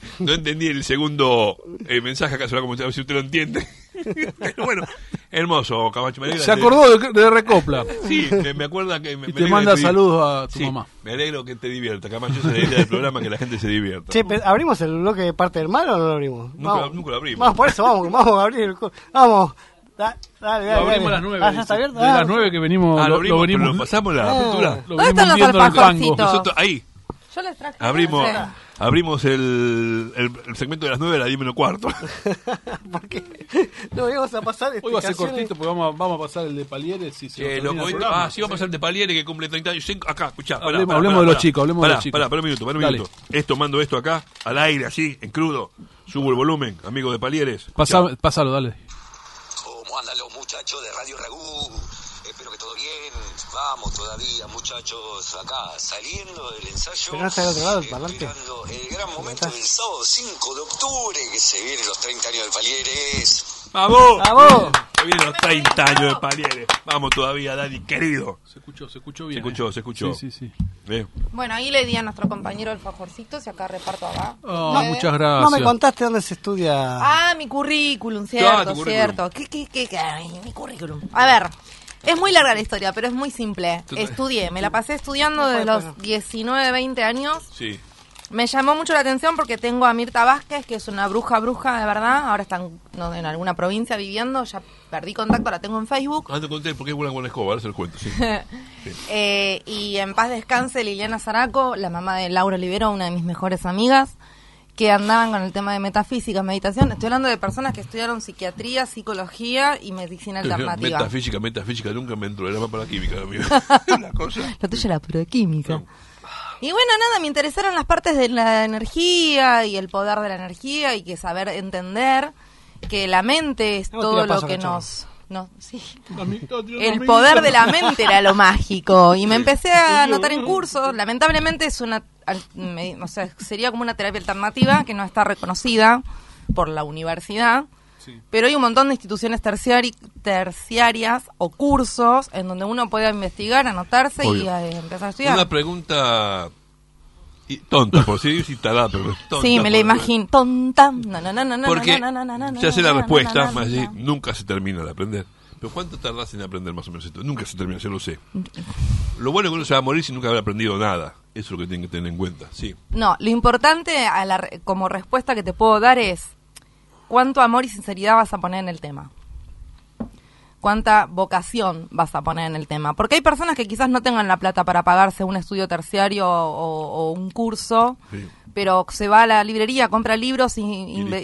el segundo mensaje acá, se lo voy a comentar, a ver si usted lo entiende. Pero bueno, hermoso, Camacho. Me alegra Se que- acordó de Recopla. Sí, me acuerda que... Y me te alegra manda que saludos a tu Sí, mamá. me alegro que te divierta, Camacho. Esa es la idea del programa, que la gente se divierta. Che, ¿abrimos el bloque de parte del mal o no lo abrimos? Nunca lo abrimos. Vamos, por eso vamos a abrir el... Vamos. Dale. Lo abrimos a las 9. Ah, ¿ya está abierto? De las 9 que venimos. Lo lo abrimos, pero venimos. lo pasamos la apertura. Lo ¿Dónde están venimos los viendo en el tango. alfajorcitos? Nosotros, ahí, Yo les traje. abrimos, no sé. abrimos el segmento de las 9 a las 10 menos cuarto. Porque no íbamos a pasar Hoy va a ser explicaciones. cortito porque vamos a pasar el de Palieres. Si se nos termina el programa. Sí, vamos a pasar de Paliere que cumple 30 años. Acá, escuchá. Hablemos de los chicos, hablemos de los chicos. Pará un minuto, Dale. Esto, mando esto acá, al aire, así, en crudo. Subo el volumen, amigo de Palieres. Pásalo, dale. ¿Cómo andan los muchachos de Radio Ragú? Espero que todo bien. Vamos todavía, muchachos, acá saliendo del ensayo. Pero no está del otro lado el parlante. Esperando el gran momento del sábado 5 de octubre, que se vienen los 30 años del Palieres. ¡Vamos! ¡Vamos! Se vienen los 30 años de Palieres. Vamos todavía, Dani, querido. Se escuchó bien. Se escuchó. Sí. Bueno, ahí le di a nuestro compañero alfajorcitos y acá reparto acá. Oh, muchas No gracias. me contaste dónde se estudia. Ah, mi currículum, Claro, cierto, tu currículum. cierto. ¿Qué? Ay, mi currículum. A ver, es muy larga la historia, pero es muy simple. Estudié, me la pasé estudiando desde los 19, 20 años. Sí. Me llamó mucho la atención porque tengo a Mirta Vázquez, que es una bruja de verdad. Ahora está en alguna provincia viviendo, ya perdí contacto, la tengo en Facebook. Antes conté por qué es buena con la escoba, ahora se lo cuento. Sí. Y en paz descanse Liliana Zaraco, la mamá de Laura Olivero, una de mis mejores amigas, que andaban con el tema de metafísica, meditación. Estoy hablando de personas que estudiaron psiquiatría, psicología y medicina alternativa. Metafísica, nunca me entró, era más para la química, amigo. La cosa. La tuya era pura química. Y bueno, nada, me interesaron las partes de la energía y el poder de la energía y que saber entender que la mente es No, todo tira lo paso, que cachorro. sí. El poder de la mente era lo mágico y me empecé a anotar en cursos. Lamentablemente es sería como una terapia alternativa que no está reconocida por la universidad. Pero hay un montón de instituciones terciarias o cursos en donde uno puede investigar, anotarse y empezar a estudiar. Una pregunta tonta, por si sí, talada, pero tonta. Sí, me la imagino. Tonta. No, Porque ya sé la respuesta, más allí allí, nunca se termina de aprender. Pero ¿cuánto tardás en aprender más o menos esto? Nunca se termina, yo lo sé. Lo bueno es que uno se va a morir sin nunca haber aprendido nada. Eso es lo que tienen que tener en cuenta, sí. No, lo importante como respuesta que te puedo dar es cuánto amor y sinceridad vas a poner en el tema. Cuánta vocación vas a poner en el tema. Porque hay personas que quizás no tengan la plata para pagarse un estudio terciario o un curso, Sí. pero se va a la librería, compra libros y listo.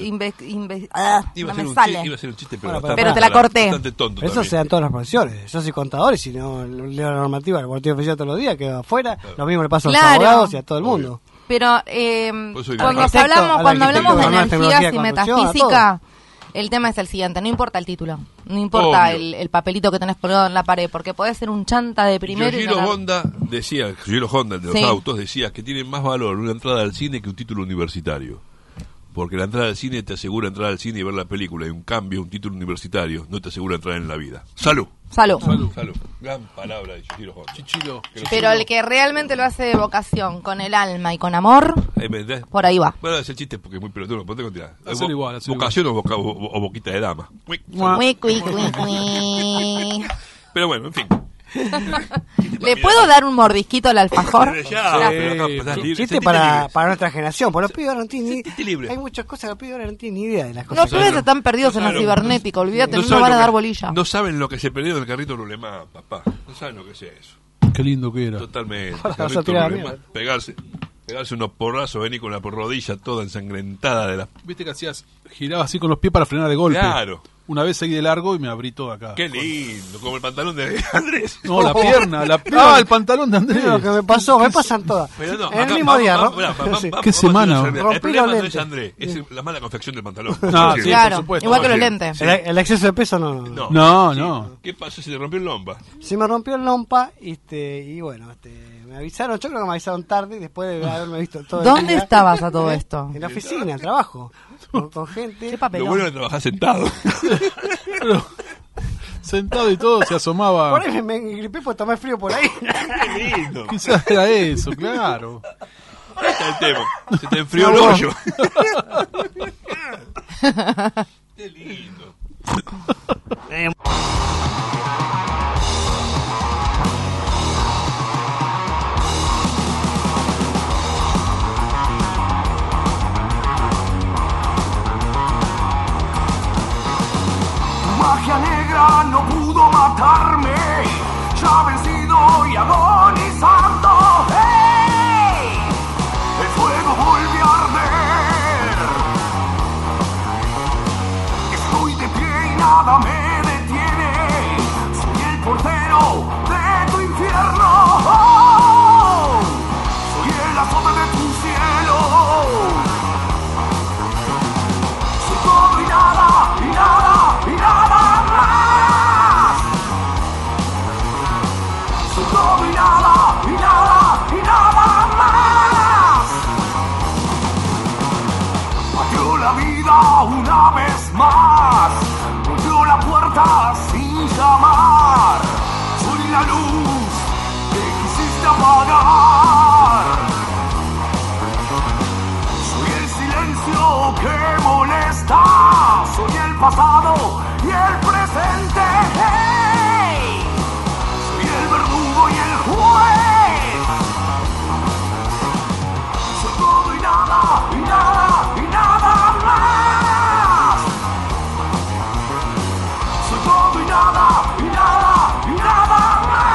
Iba no a me ser sale. un chiste, pero, Bueno, bastante- pero te la corté. Bastante tonto Eso también. se dan todas las profesiones. Yo soy contador y si no leo la normativa del boletín oficial todos los días, quedo afuera. Lo mismo le pasa a los Claro. abogados y a todo el mundo. Pero Pues soy cuando arquitecto, hablamos de al arquitecto, energías a la y tecnología de construcción, metafísica, El tema es el siguiente, no importa el título, no importa el papelito que tenés colgado en la pared, porque podés ser un chanta de primero y Yoshiro ganar- Honda decía, Yoshiro Honda, el de los Sí. autos, decía que tiene más valor una entrada al cine que un título universitario. Porque la entrada al cine te asegura entrar al cine y ver la película, y en cambio un título universitario no te asegura entrar en la vida. ¡Salud! Salud. Salud. Gran palabra de Yoshiro Honda. Chichilo. Pero el que realmente lo hace de vocación, con el alma y con amor, por ahí va. Bueno, ese chiste porque es muy pelotudo, ponte continuar. Hacelo igual, hacelo Vocación o boquita de dama. Cui, cui, cui, cui. Pero bueno, en fin. ¿Le puedo dar un mordisquito al alfajor? Ya, pero acá pasás libre. Chiste Sentite para libre. nuestra generación, porque los pibes ahora no tienen Sentite libre. Hay muchas cosas que los pibes ahora no tienen ni idea de las cosas. Los pibes están perdidos en la cibernética, olvídate, no saben van a lo dar que- bolilla. No saben lo que se perdió del carrito Rulemán, papá. No saben lo que es eso. Qué lindo que era. Totalmente. Vas a Carrito tirar la Rulemán. Pegarse unos porrazos, venir con la rodilla toda ensangrentada de la... Viste que giraba así con los pies para frenar de golpe. Claro. Una vez seguí de largo y me abrí todo acá. Qué lindo, como el pantalón de Andrés. No, la pierna, el pantalón de Andrés. Mira lo que me pasó, me pasan todas. Pero no, en el acá mismo día, ¿no? Sí. ¿Qué semana? El Rompí problema los no es lentes. Andrés, es la mala confección del pantalón. No, Sí. sí, Claro, por supuesto. igual que los Sí. lentes. Sí. El exceso de peso no. No. ¿Qué pasó? ¿Se te rompió el lompa? Se me rompió el lompa y bueno, me avisaron, yo creo que me avisaron tarde, después de haberme visto todo el ¿Dónde día. estabas a todo esto? En la oficina, trabajo, con gente. Qué papelón. Lo bueno es trabajar sentado. Pero, sentado y todo se asomaba. Por ahí me gripé porque tomé frío por ahí. Qué lindo. Quizás era eso, claro. Ahí está el tema. Se te enfrió el No, hoyo. Qué lindo. Tu magia negra no pudo matarme, ya vencido y agonizando. ¡Hey! El fuego vuelve a arder. Estoy de pie y nada me detiene. Soy el portero de tu infierno. ¡Oh! Soy el azote de tu cielo. Soy todo y nada, y nada, y nada más. Soy todo y nada, y nada, y nada más. Pateó la vida una vez más. Golpeó la puerta sin llamar. Soy la luz que quisiste apagar. Soy el silencio que molesta. Soy el pasado y el presente. ¡Hey! Soy el verdugo y el juez. Soy todo y nada, y nada, y nada más. Soy todo y nada, y nada, y nada más.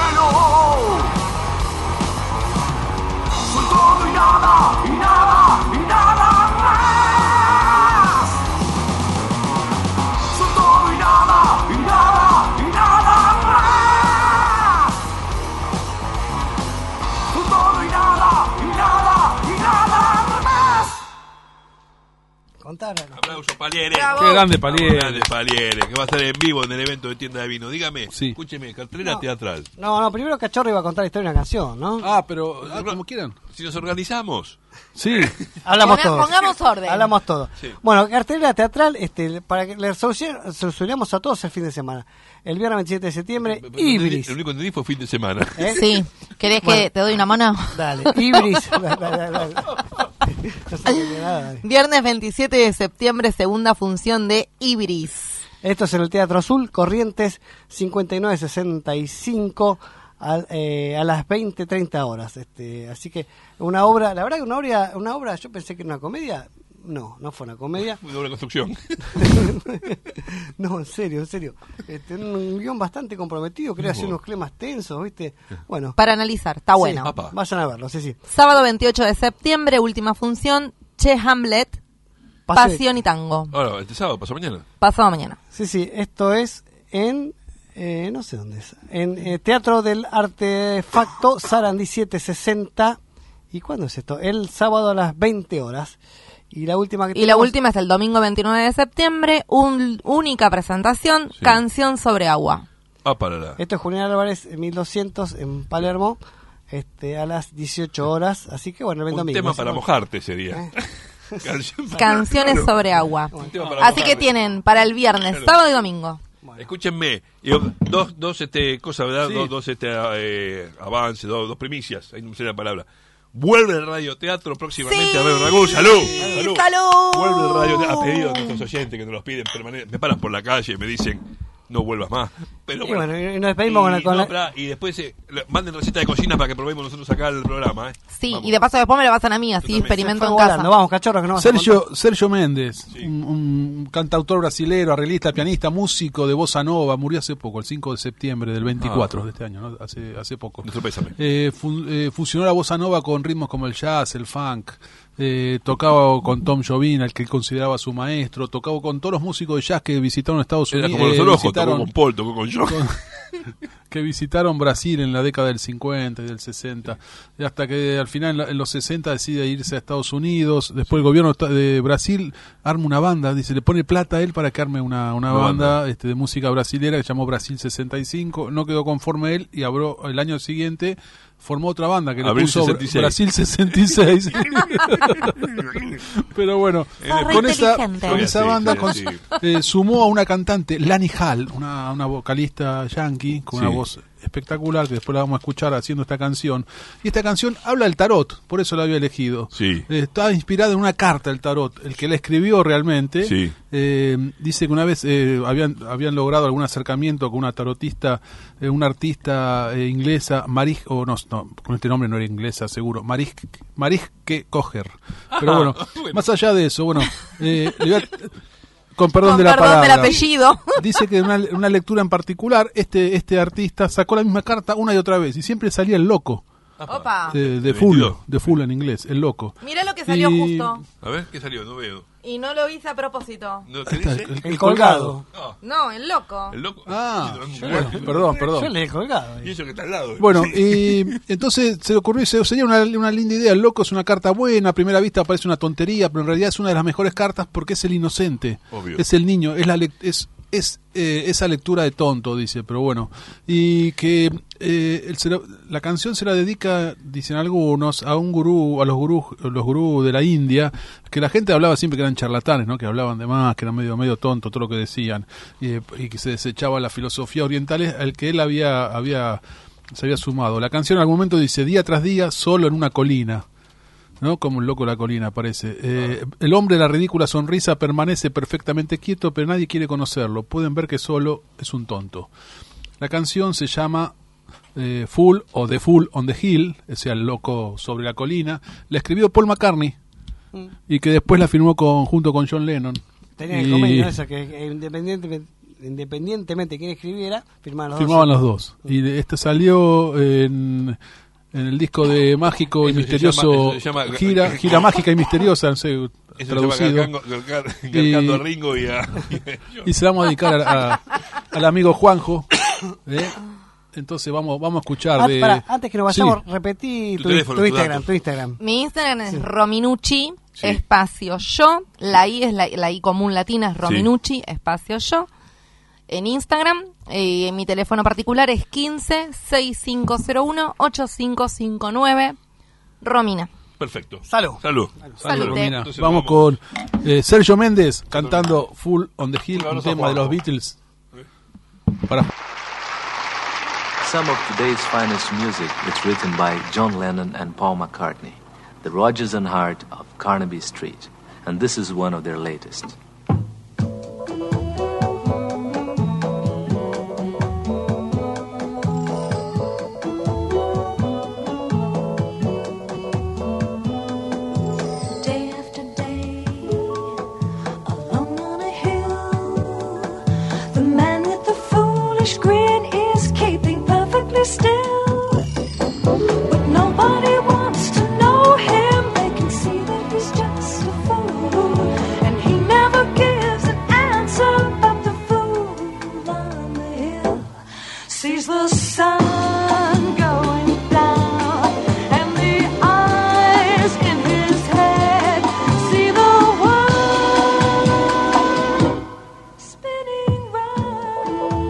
cielo. Soy todo y nada, y nada, y nada más. Soy todo y nada, y nada, y nada más. Soy todo y nada, y nada, y nada más. Contaron. Aplauso, Paliere. Bravo. Qué grande Paliere. Grande Paliere, que va a estar en vivo en el evento de tienda de vino. Dígame, Sí. escúcheme, cartelera teatral. No, primero Cachorro iba a contar la historia de una canción, ¿no? Pero como quieran. Si nos organizamos. Sí. Hablamos todos. Pongamos orden. Hablamos todo. Sí. Bueno, cartelera teatral, para que le solucionemos a todos el fin de semana. El viernes 27 de septiembre, Ibris. El único que entendí fue fin de semana. ¿Eh? Sí. ¿Querés que Bueno. te doy una mano? Dale, Ibris. Dale. No sé qué nada, dale. Viernes 27 de septiembre, segunda función de Ibris. Esto es en el Teatro Azul, Corrientes 5965 a las 20:30 horas. Así que una obra, la verdad que una obra, yo pensé que era una comedia. No fue una comedia. Muy doble construcción. No, en serio. Un guión bastante comprometido, quería hacer unos climas tensos, ¿viste? Bueno, Para analizar, está bueno. sí, Apa. vayan a verlo, sí. Sábado 28 de septiembre, última función, Che Hamlet, Pasión y Tango. Ahora, este sábado, pasó mañana. Pasado mañana. Sí, esto es en, no sé dónde es, en Teatro del Artefacto, Sarandí 760. ¿Y cuándo es esto? El sábado a las 20 horas. Y la última que Y la tenemos- última es el domingo 29 de septiembre, única presentación, Sí. Canción sobre agua. Para la. Esto es Julián Álvarez, 1200 en Palermo, a las 18 horas. Así que bueno, el Un domingo. tema Así para que- mojarte sería. Canción para- Canciones Claro. sobre agua. Un tema para Así que mojarte. tienen para el viernes, Claro. sábado y domingo. Escúchenme, dos cosas, ¿verdad? Sí. Dos avances, dos primicias, ahí no me sé la palabra. Vuelve el radioteatro próximamente Sí. a ver Ragú. ¡Salud! ¡Salud! Vuelve el radioteatro. A pedido de nuestros oyentes que nos los piden permanentemente. Me paran por la calle y me dicen, no vuelvas más. Pero Y bueno, y nos despedimos con la- y después manden receta de cocina para que probemos nosotros acá el programa. Sí, Vamos. y de paso después me lo pasan a mí, así también. experimento Fue en casa. volando. Vamos, Cachorro, que no vas a contar. Sergio Méndez, Sí. un cantautor brasilero, arreglista, pianista, músico de bossa nova, murió hace poco, el 5 de septiembre del 24 de este año, ¿no? hace poco. Nuestro pésame. Fusionó la bossa nova con ritmos como el jazz, el funk, tocaba con Tom Jobim, al que él consideraba su maestro, tocaba con todos los músicos de jazz que visitaron Estados Era Unidos. como los ojos, tocó visitaron- con Paul, tocó con John. que visitaron Brasil en la década del 50 y del 60, y hasta que al final en los 60 decide irse a Estados Unidos. Después el gobierno de Brasil arma una banda, dice, le pone plata a él para que arme una banda de música brasilera que se llamó Brasil 65. No quedó conforme él y abrió el año siguiente, formó otra banda que le Abril puso 66. Brasil 66. Pero bueno, Sos re con esa inteligente. Sí, banda sí. sumó a una cantante, Lani Hall, una vocalista yankee con Sí. una voz espectacular, que después la vamos a escuchar haciendo esta canción. Y esta canción habla del tarot, por eso la había elegido. Sí. Está inspirada en una carta del tarot. El que la escribió realmente Sí. dice que una vez habían logrado algún acercamiento con una tarotista, una artista inglesa, con este nombre no era inglesa, seguro, Mariske Kocher. Pero bueno, bueno. más allá de eso, bueno, le voy a- con perdón Con de la perdón palabra. del apellido. Dice que en una lectura en particular, este artista sacó la misma carta una y otra vez y siempre salía el loco. Opa. De full, 22. de full en inglés, el loco. Mirá lo que salió Y- justo. A ver, ¿qué salió? No veo. Y no lo hice a propósito. No, ¿qué Ahí está, dice? El colgado. Ah, No, el loco. el loco. Ah, Sí, bueno, bueno. perdón. Yo leí el colgado. Y eso que está al lado. Bueno, y entonces se le ocurrió, sería una linda idea. El loco es una carta buena, a primera vista parece una tontería, pero en realidad es una de las mejores cartas porque es el inocente. Obvio. Es el niño, es esa lectura de tonto, dice, pero bueno. Y que la canción se la dedica, dicen algunos, a un gurú, los gurús de la India, que la gente hablaba siempre que eran charlatanes, ¿no? Que hablaban de más, que eran medio tonto todo lo que decían, y que se desechaba la filosofía oriental al que él se había sumado. La canción en algún momento dice, día tras día, solo en una colina, ¿no? Como un loco de la colina, parece. El hombre de la ridícula sonrisa permanece perfectamente quieto, pero nadie quiere conocerlo. Pueden ver que solo es un tonto. La canción se llama Fool o The Fool on the Hill, o sea, el loco sobre la colina. La escribió Paul McCartney y que después la firmó junto con John Lennon. Tenía el Y- convenio esa que independientemente independientemente de quién escribiera, firmaban los dos. Y este salió en el disco de Mágico y Eso Misterioso, se llama gira Mágica y Misteriosa, no sé, Eso traducido. Garcando a Ringo y a... Y se la vamos a dedicar al amigo Juanjo. Entonces vamos a escuchar antes que nos vayamos, repetí tu Instagram. Mi Instagram es Rominucci, espacio yo. La I es la I común latina, es Rominucci, espacio yo. En Instagram, mi teléfono particular es 15-6501-8559. Romina. Perfecto. Salud, Romina. Entonces vamos con Sergio Méndez cantando Full on the Hill, un tema de los Beatles. Para... Some of today's finest music is written by John Lennon and Paul McCartney, the Rodgers and Hart of Carnaby Street, and this is one of their latest. Still, but nobody wants to know him. They can see that he's just a fool, and he never gives an answer. But the fool on the hill sees the sun going down, and the eyes in his head see the world spinning round.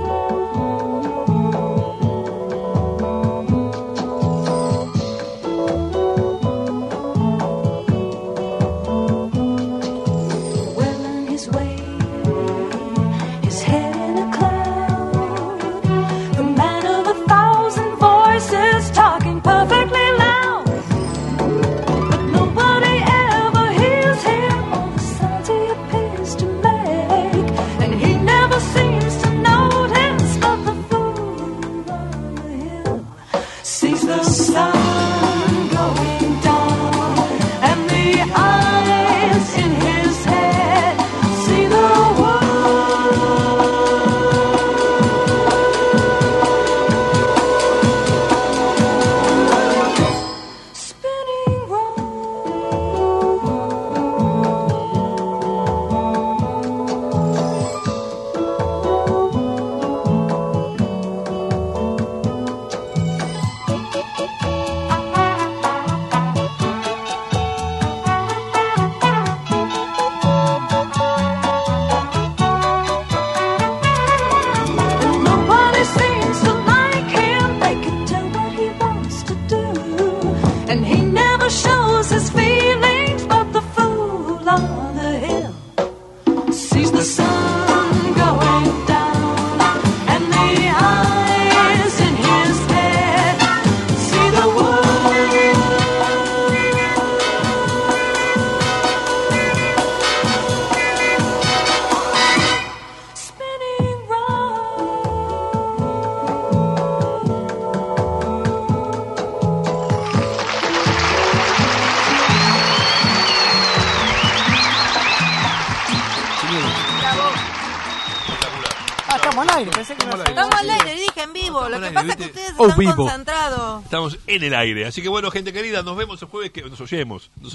Estamos al aire, dije en vivo. Lo que pasa es que ustedes están concentrados. Estamos en el aire. Así que bueno, gente querida, nos vemos el jueves. Nos oyemos el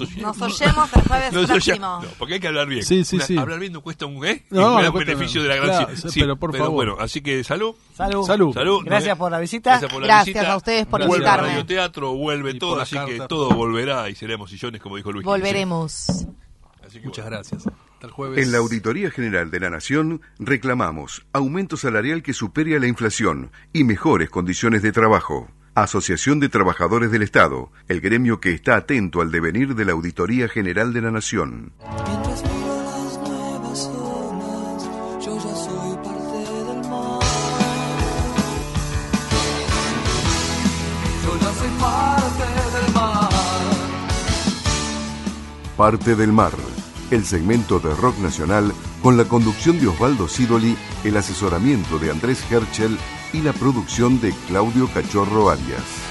jueves próximo. No, porque hay que hablar bien. Sí. Hablar bien no cuesta un beneficio de la gracia. gracia. Pero por favor. Bueno, así que salud. Gracias por la visita. Gracias a ustedes por vuelve invitarme. Vuelve al radioteatro, vuelve todo, así que todo volverá y seremos sillones, como dijo Luis. Volveremos. Así que muchas gracias. Hasta el jueves. En la Auditoría General de la Nación reclamamos aumento salarial que supere a la inflación y mejores condiciones de trabajo. Asociación de Trabajadores del Estado, el gremio que está atento al devenir de la Auditoría General de la Nación. Mientras miro las nuevas olas, yo ya soy parte del mar. Yo ya soy parte del mar. Parte del Mar, el segmento de rock nacional con la conducción de Osvaldo Sidoli, el asesoramiento de Andrés Herschel y la producción de Claudio Cachorro Arias.